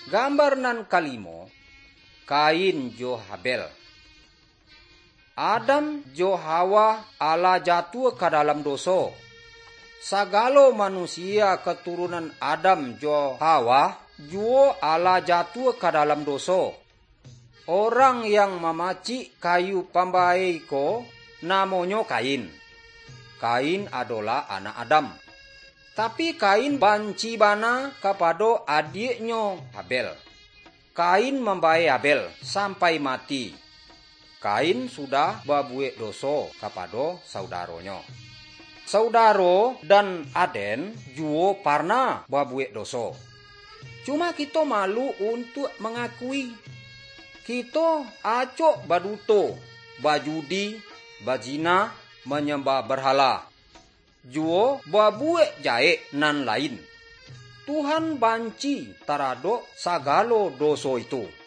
Gambar nan kalimo, Kain jo Habel. Adam jo Hawa ala jatuh ke dalam dosa. Sagalo manusia keturunan Adam jo Hawa juo ala jatuh ke dalam dosa. Orang yang memaci kayu pambai ko namanya Kain. Kain adalah anak Adam. Tapi Kain banci bana kepada adiknya Habel. Kain membaik Habel sampai mati. Kain sudah berbuat dosa kepada saudaranya. Saudaro dan aden juga pernah berbuat dosa. Cuma kita malu untuk mengakui. Kita acok baduto, bajudi, bajina, menyembah berhala. Juga berbuat jahat nan lain. Tuhan banci terhadap sagalo dosa itu.